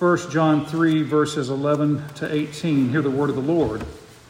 1 John 3, verses 11 to 18. Hear the word of the Lord.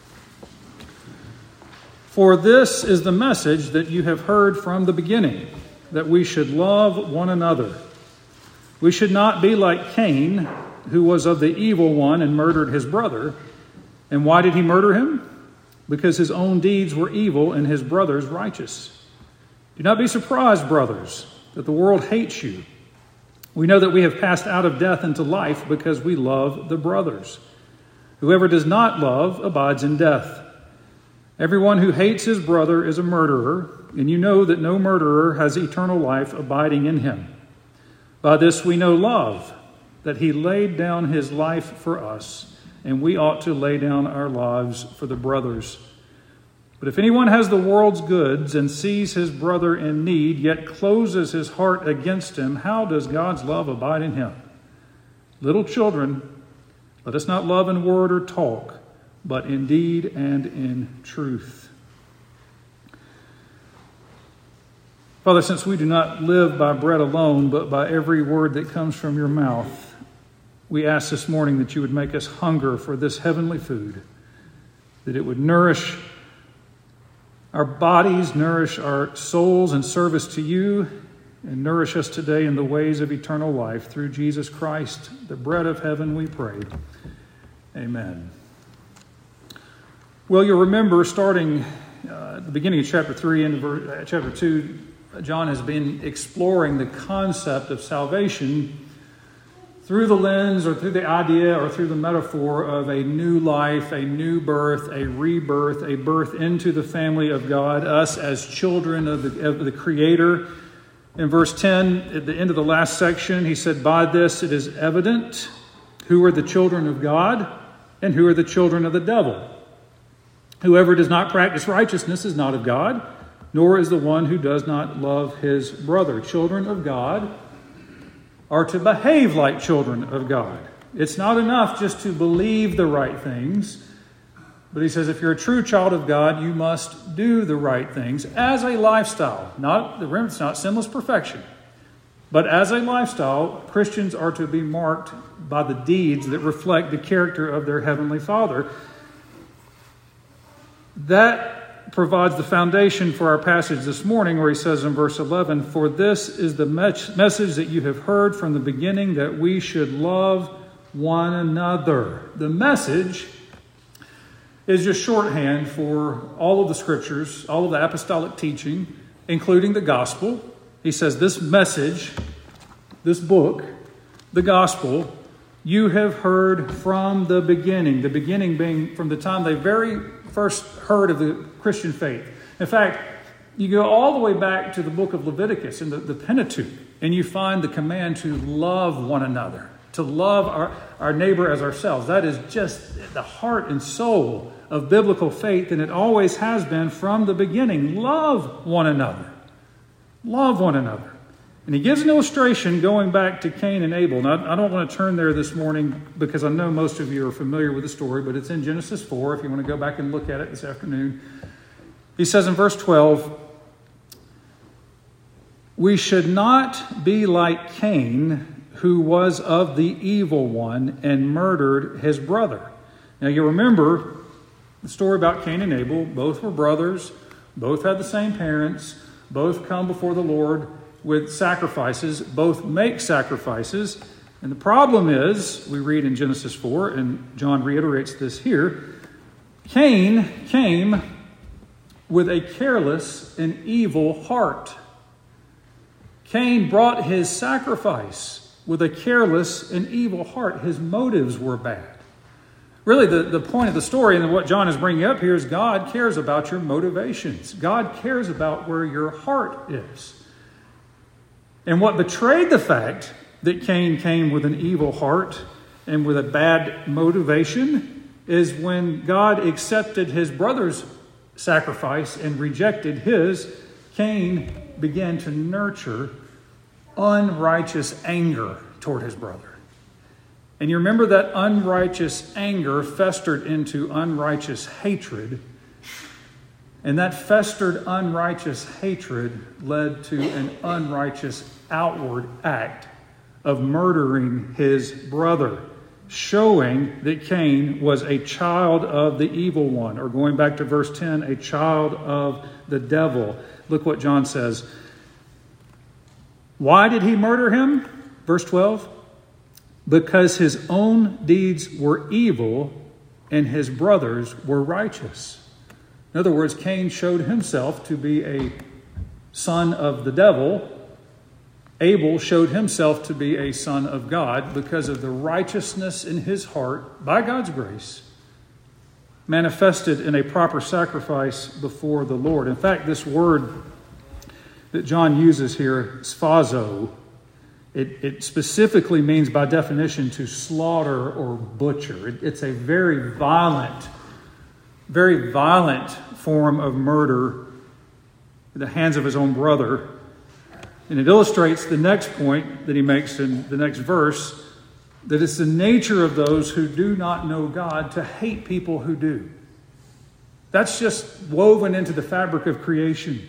For this is the message that you have heard from the beginning, that we should love one another. We should not be like Cain, who was of the evil one and murdered his brother. And why did he murder him? Because his own deeds were evil and his brother's righteous. Do not be surprised, brothers, that the world hates you. We know that we have passed out of death into life because we love the brothers. Whoever does not love abides in death. Everyone who hates his brother is a murderer, and you know that no murderer has eternal life abiding in him. By this we know love, that he laid down his life for us, and we ought to lay down our lives for the brothers. But if anyone has the world's goods and sees his brother in need, yet closes his heart against him, how does God's love abide in him? Little children, let us not love in word or talk, but in deed and in truth. Father, since we do not live by bread alone, but by every word that comes from your mouth, we ask this morning that you would make us hunger for this heavenly food, that it would nourish our bodies, nourish our souls in service to you, and nourish us today in the ways of eternal life through Jesus Christ, the bread of heaven, we pray. Amen. Well, you'll remember starting at the beginning of chapter 3 and chapter 2, John has been exploring the concept of salvation through the lens or through the idea or through the metaphor of a new life, a new birth, a rebirth, a birth into the family of God, us as children of the Creator. In verse 10, at the end of the last section, he said, by this it is evident who are the children of God and who are the children of the devil. Whoever does not practice righteousness is not of God, nor is the one who does not love his brother. Children of God are to behave like children of God. It's not enough just to believe the right things, but he says if you're a true child of God, you must do the right things as a lifestyle. It's not sinless perfection, but as a lifestyle, Christians are to be marked by the deeds that reflect the character of their Heavenly Father. That provides the foundation for our passage this morning where he says in verse 11, for this is the message that you have heard from the beginning, that we should love one another. The message is just shorthand for all of the scriptures, all of the apostolic teaching, including the gospel. He says this message, this book, the gospel, you have heard from the beginning being from the time they very first heard of the Christian faith. In fact, you go all the way back to the book of Leviticus and the Pentateuch, and you find the command to love one another, to love our neighbor as ourselves. That is just the heart and soul of biblical faith, and it always has been from the beginning. Love one another. Love one another. And he gives an illustration going back to Cain and Abel. Now, I don't want to turn there this morning because I know most of you are familiar with the story, but it's in Genesis 4 if you want to go back and look at it this afternoon. He says in verse 12, we should not be like Cain, who was of the evil one and murdered his brother. Now you remember the story about Cain and Abel. Both were brothers. Both had the same parents. Both come before the Lord with sacrifices. Both make sacrifices. And the problem is, we read in Genesis 4, and John reiterates this here, Cain came with a careless and evil heart. Cain brought his sacrifice with a careless and evil heart. His motives were bad. Really, the point of the story and what John is bringing up here is God cares about your motivations. God cares about where your heart is. And what betrayed the fact that Cain came with an evil heart and with a bad motivation is when God accepted his brother's sacrifice and rejected his, Cain began to nurture unrighteous anger toward his brother. And you remember that unrighteous anger festered into unrighteous hatred. And that festered unrighteous hatred led to an unrighteous outward act of murdering his brother, showing that Cain was a child of the evil one, or going back to verse 10, a child of the devil. Look what John says. Why did he murder him? Verse 12. Because his own deeds were evil and his brothers were righteous. In other words, Cain showed himself to be a son of the devil. Abel showed himself to be a son of God because of the righteousness in his heart, by God's grace, manifested in a proper sacrifice before the Lord. In fact, this word that John uses here, sphazo, it specifically means by definition to slaughter or butcher. It's a very violent form of murder in the hands of his own brother. And it illustrates the next point that he makes in the next verse, that it's the nature of those who do not know God to hate people who do. That's just woven into the fabric of creation.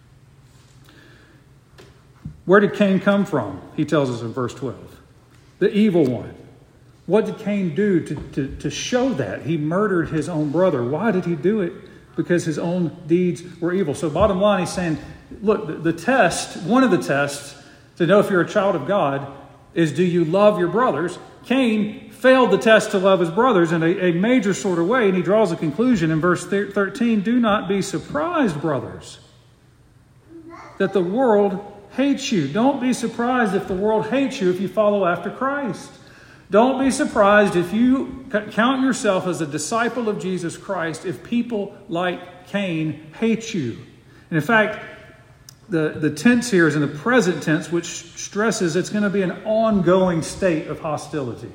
Where did Cain come from? He tells us in verse 12. The evil one. What did Cain do to show that? He murdered his own brother. Why did he do it? Because his own deeds were evil. So bottom line, he's saying, look, the test, one of the tests to know if you're a child of God is, do you love your brothers? Cain failed the test to love his brothers in a major sort of way, and he draws a conclusion in verse 13. Do not be surprised, brothers, that the world hates you. Don't be surprised if the world hates you if you follow after Christ. Don't be surprised if you count yourself as a disciple of Jesus Christ if people like Cain hate you. And in fact, the tense here is in the present tense, which stresses it's going to be an ongoing state of hostility.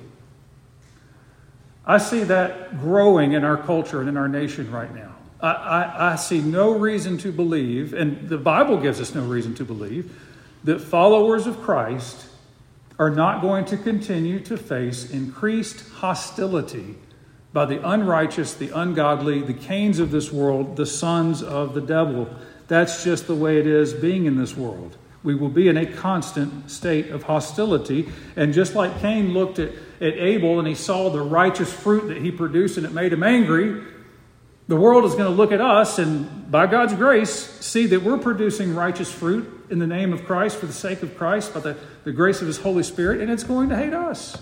I see that growing in our culture and in our nation right now. I see no reason to believe, and the Bible gives us no reason to believe, that followers of Christ are not going to continue to face increased hostility by the unrighteous, the ungodly, the Cains of this world, the sons of the devil. That's just the way it is being in this world. We will be in a constant state of hostility. And just like Cain looked at Abel and he saw the righteous fruit that he produced and it made him angry, the world is going to look at us and, by God's grace, see that we're producing righteous fruit in the name of Christ, for the sake of Christ, by the grace of His Holy Spirit, and it's going to hate us.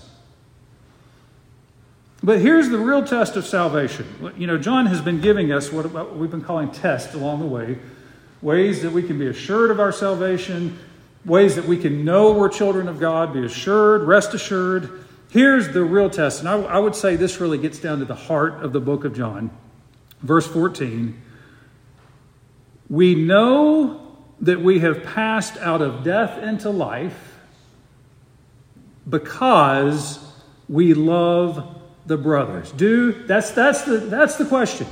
But here's the real test of salvation. You know, John has been giving us what we've been calling tests along the way, ways that we can be assured of our salvation, ways that we can know we're children of God, be assured, rest assured. Here's the real test, and I would say this really gets down to the heart of the book of John. Verse 14, we know that we have passed out of death into life because we love the brothers. That's the question.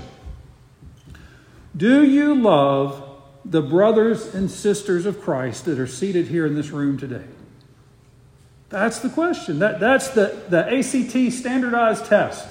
Do you love the brothers and sisters of Christ that are seated here in this room today? That's the question. That's the ACT standardized test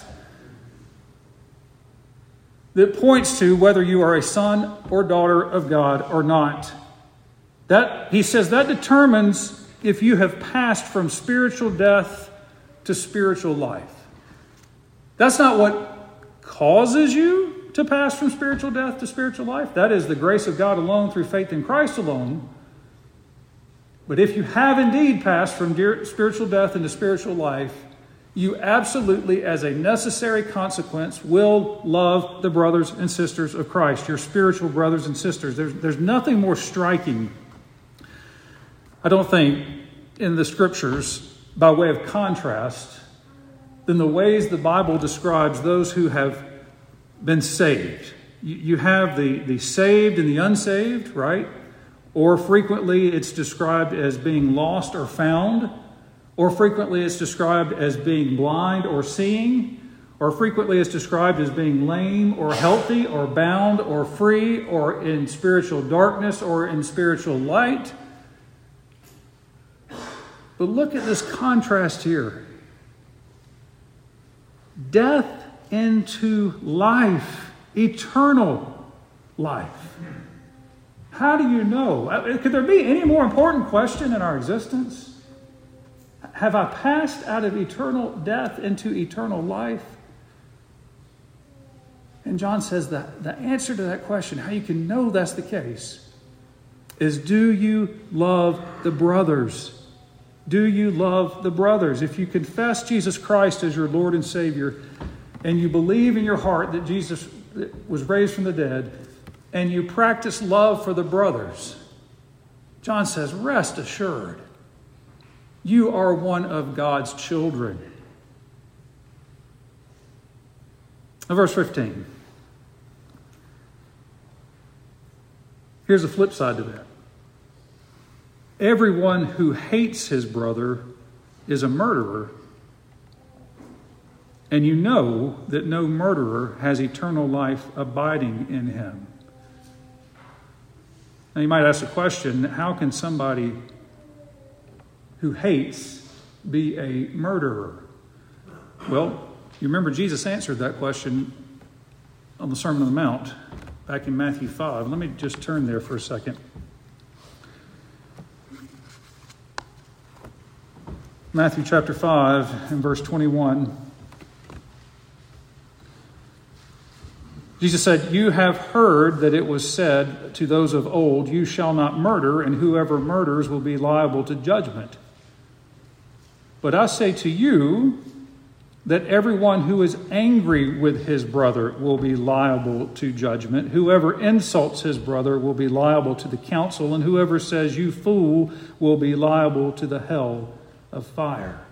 that points to whether you are a son or daughter of God or not. That, he says, that determines if you have passed from spiritual death to spiritual life. That's not what causes you to pass from spiritual death to spiritual life. That is the grace of God alone through faith in Christ alone. But if you have indeed passed from spiritual death into spiritual life, you absolutely, as a necessary consequence, will love the brothers and sisters of Christ, your spiritual brothers and sisters. There's nothing more striking, I don't think, in the Scriptures, by way of contrast, than the ways the Bible describes those who have been saved. You have the saved and the unsaved, right? Or frequently it's described as being lost or found. Or frequently it's described as being blind or seeing. Or frequently it's described as being lame or healthy or bound or free or in spiritual darkness or in spiritual light. But look at this contrast here. Death into life, eternal life. How do you know? Could there be any more important question in our existence? Have I passed out of eternal death into eternal life? And John says that the answer to that question, how you can know that's the case, is do you love the brothers? Do you love the brothers? If you confess Jesus Christ as your Lord and Savior, and you believe in your heart that Jesus was raised from the dead, and you practice love for the brothers, John says, rest assured, you are one of God's children. Verse 15. Here's the flip side to that. Everyone who hates his brother is a murderer, and you know that no murderer has eternal life abiding in him. Now you might ask the question, how can somebody who hates be a murderer? Well, you remember Jesus answered that question on the Sermon on the Mount back in Matthew 5. Let me just turn there for a second. Matthew chapter 5 and verse 21. Jesus said, "You have heard that it was said to those of old, 'You shall not murder, and whoever murders will be liable to judgment.' But I say to you that everyone who is angry with his brother will be liable to judgment. Whoever insults his brother will be liable to the council, and whoever says, 'You fool,' will be liable to the hell of fire."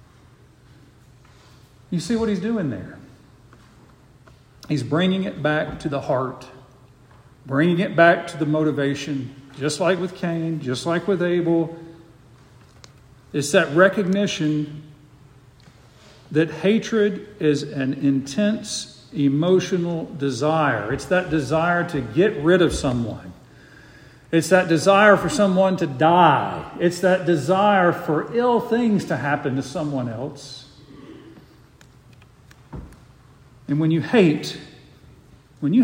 You see what he's doing there? He's bringing it back to the heart, bringing it back to the motivation, just like with Cain, just like with Abel. It's that recognition that hatred is an intense emotional desire. It's that desire to get rid of someone. It's that desire for someone to die. It's that desire for ill things to happen to someone else. And when you hate in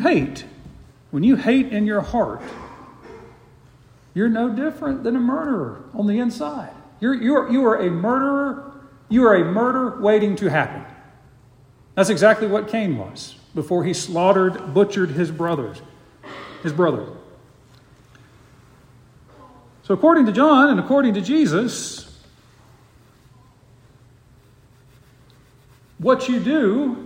your heart, you're no different than a murderer on the inside. You are a murderer. You are a murder waiting to happen. That's exactly what Cain was before he butchered his brother. So according to John and according to Jesus, what you do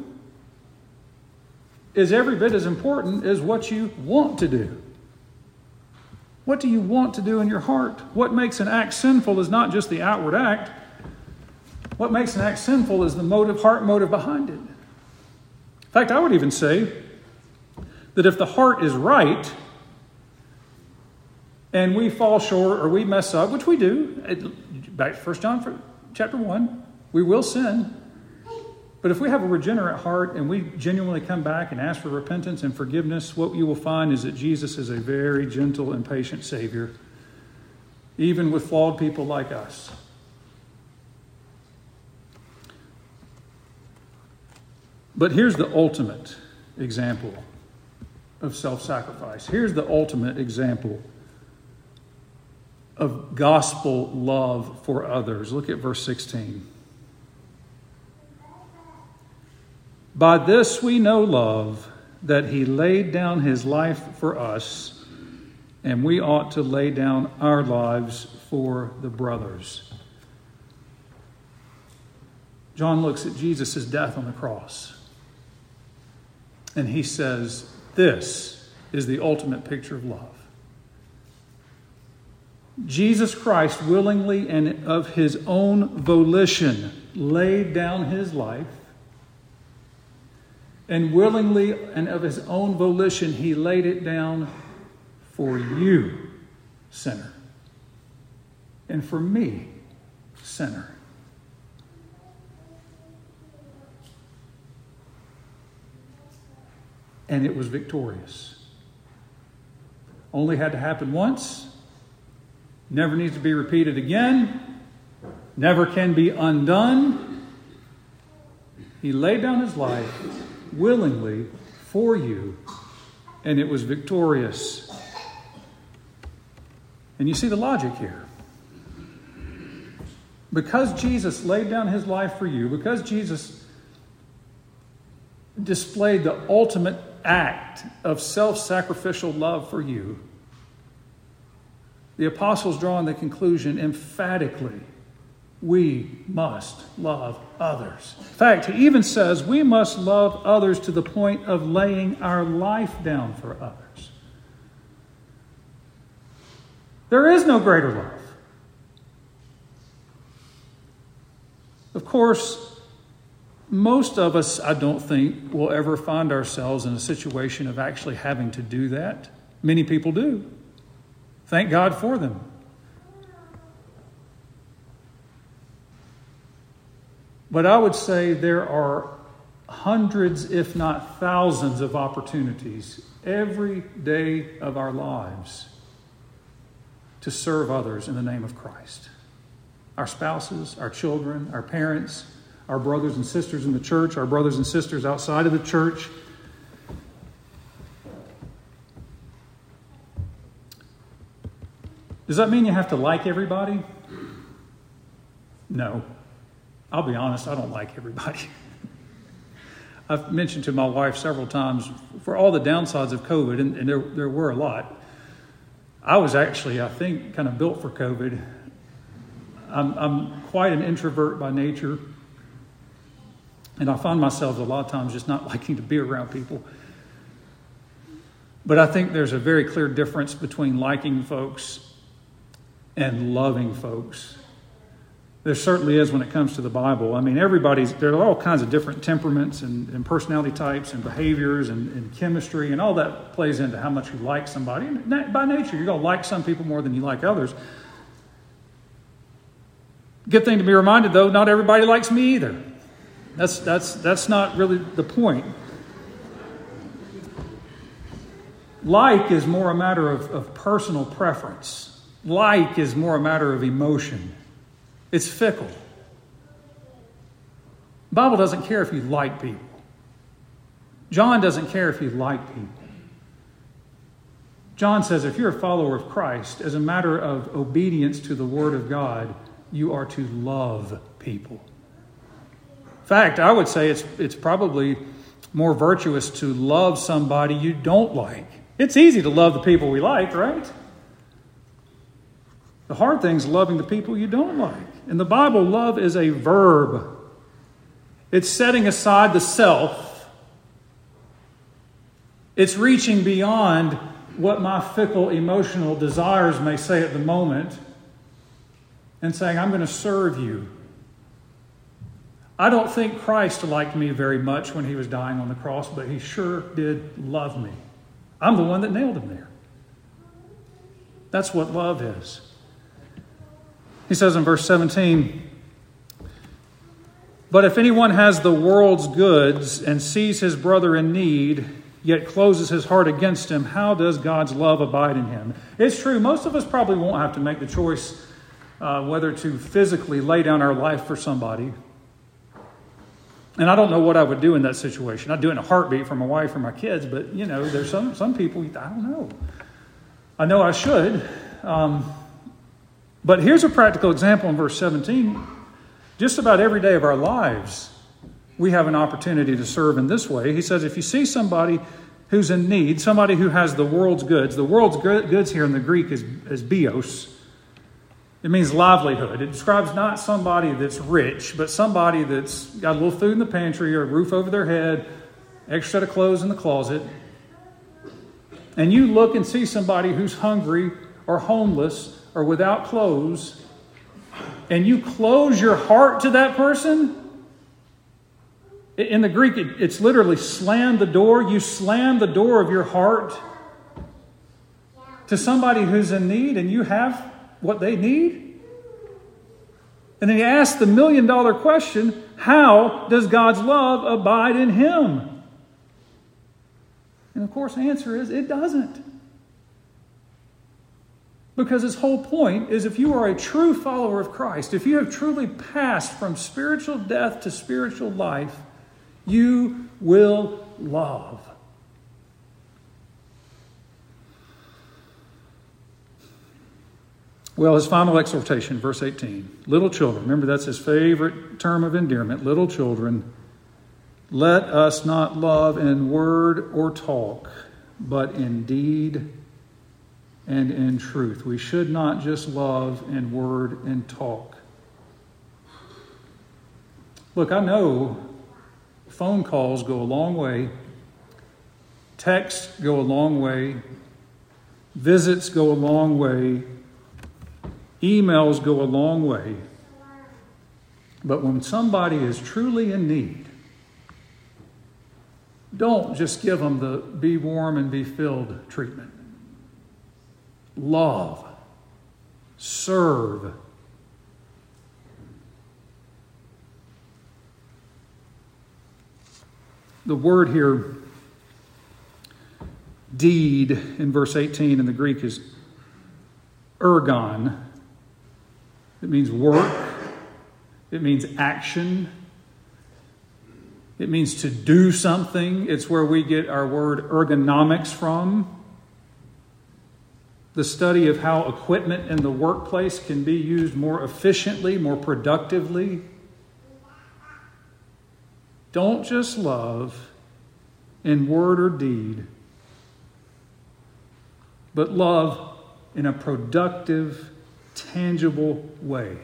is every bit as important as what you want to do. What do you want to do in your heart? What makes an act sinful is not just the outward act. What makes an act sinful is the heart motive behind it. In fact, I would even say that if the heart is right and we fall short or we mess up, which we do, back to 1 John chapter 1, we will sin. But if we have a regenerate heart and we genuinely come back and ask for repentance and forgiveness, what you will find is that Jesus is a very gentle and patient Savior, even with flawed people like us. But here's the ultimate example of self-sacrifice. Here's the ultimate example of gospel love for others. Look at verse 16. "By this we know love, that he laid down his life for us, and we ought to lay down our lives for the brothers." John looks at Jesus' death on the cross, and he says, this is the ultimate picture of love. Jesus Christ willingly and of his own volition laid down his life, and willingly and of his own volition, he laid it down for you, sinner. And for me, sinner. And it was victorious. Only had to happen once. Never needs to be repeated again. Never can be undone. He laid down his life willingly for you, and it was victorious. And you see the logic here. because Jesus laid down his life for you, because Jesus displayed the ultimate act of self-sacrificial love for you, the apostles draw on the conclusion emphatically, we must love others. In fact, he even says we must love others to the point of laying our life down for others. There is no greater love. Of course, most of us, I don't think, will ever find ourselves in a situation of actually having to do that. Many people do. Thank God for them. But I would say there are hundreds, if not thousands, of opportunities every day of our lives to serve others in the name of Christ. Our spouses, our children, our parents, our brothers and sisters in the church, our brothers and sisters outside of the church. Does that mean you have to like everybody? No. I'll be honest, I don't like everybody. I've mentioned to my wife several times, for all the downsides of COVID, and there were a lot, I was actually, I think, kind of built for COVID. I'm quite an introvert by nature, and I find myself a lot of times just not liking to be around people. But I think there's a very clear difference between liking folks and loving folks. There certainly is when it comes to the Bible. I mean, there are all kinds of different temperaments and personality types and behaviors and chemistry, and all that plays into how much you like somebody. And by nature, you're going to like some people more than you like others. Good thing to be reminded, though, not everybody likes me either. That's not really the point. Like is more a matter of personal preference. Like is more a matter of emotion. It's fickle. The Bible doesn't care if you like people. John doesn't care if you like people. John says if you're a follower of Christ, as a matter of obedience to the Word of God, you are to love people. In fact, I would say it's probably more virtuous to love somebody you don't like. It's easy to love the people we like, right? The hard thing is loving the people you don't like. In the Bible, love is a verb. It's setting aside the self. It's reaching beyond what my fickle emotional desires may say at the moment and saying, I'm going to serve you. I don't think Christ liked me very much when he was dying on the cross, but he sure did love me. I'm the one that nailed him there. That's what love is. He says in verse 17, but if anyone has the world's goods and sees his brother in need, yet closes his heart against him, how does God's love abide in him? It's true, most of us probably won't have to make the choice whether to physically lay down our life for somebody. And I don't know what I would do in that situation. I'd do it in a heartbeat for my wife or my kids, but, there's some people, I don't know. I know I should. But here's a practical example in verse 17. Just about every day of our lives, we have an opportunity to serve in this way. He says, if you see somebody who's in need, somebody who has the world's goods here in the Greek is bios. It means livelihood. It describes not somebody that's rich, but somebody that's got a little food in the pantry or a roof over their head, extra set of clothes in the closet. And you look and see somebody who's hungry or homeless or without clothes, and you close your heart to that person. In the Greek, it's literally slam the door. You slam the door of your heart to somebody who's in need, and you have what they need. And then you ask the $1 million question, how does God's love abide in him? And of course, the answer is it doesn't. Because his whole point is if you are a true follower of Christ, if you have truly passed from spiritual death to spiritual life, you will love. Well, his final exhortation, verse 18. Little children, remember that's his favorite term of endearment. Little children, let us not love in word or talk, but in deed and in truth. We should not just love in word and talk. Look, I know phone calls go a long way. Texts go a long way. Visits go a long way. Emails go a long way. But when somebody is truly in need, don't just give them the be warm and be filled treatment. Love. Serve. The word here, deed, in verse 18 in the Greek is ergon. It means work. It means action. It means to do something. It's where we get our word ergonomics from. The study of how equipment in the workplace can be used more efficiently, more productively. Don't just love in word or deed, but love in a productive, tangible way.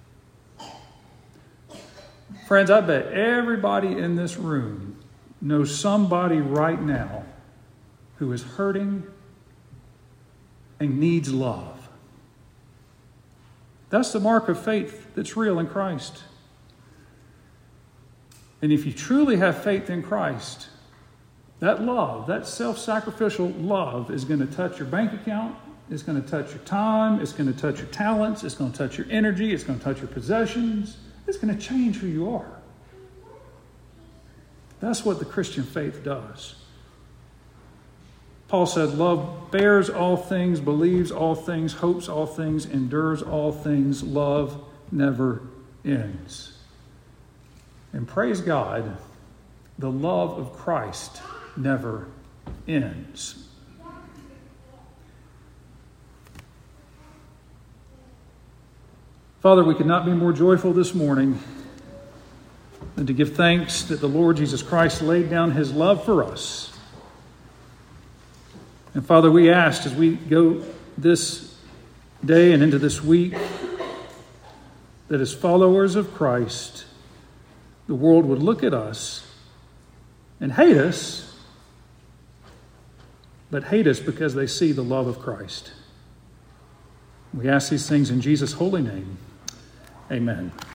Friends, I bet everybody in this room knows somebody right now who is hurting and needs love. That's the mark of faith that's real in Christ. And if you truly have faith in Christ, that love, that self-sacrificial love is going to touch your bank account. It's going to touch your time. It's going to touch your talents. It's going to touch your energy. It's going to touch your possessions. It's going to change who you are. That's what the Christian faith does. Paul said, love bears all things, believes all things, hopes all things, endures all things. Love never ends. And praise God, the love of Christ never ends. Father, we could not be more joyful this morning than to give thanks that the Lord Jesus Christ laid down his love for us. And Father, we ask as we go this day and into this week that as followers of Christ, the world would look at us and hate us, but hate us because they see the love of Christ. We ask these things in Jesus' holy name. Amen.